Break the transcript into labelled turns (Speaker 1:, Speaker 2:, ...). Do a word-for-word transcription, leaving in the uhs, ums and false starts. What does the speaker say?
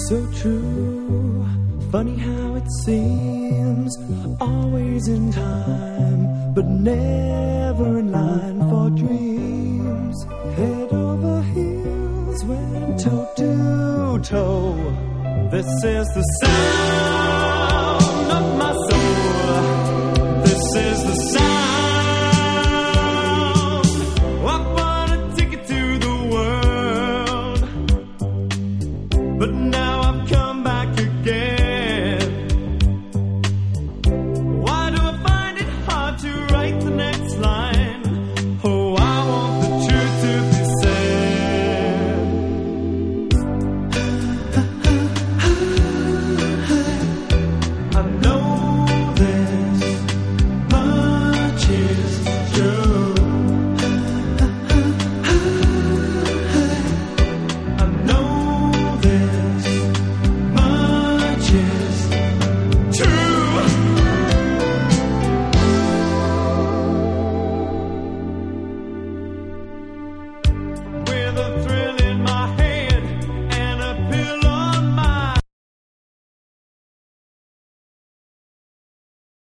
Speaker 1: So true, funny how it seems, always in time, but never in line for dreams. Head over heels, went toe to toe. This is the sound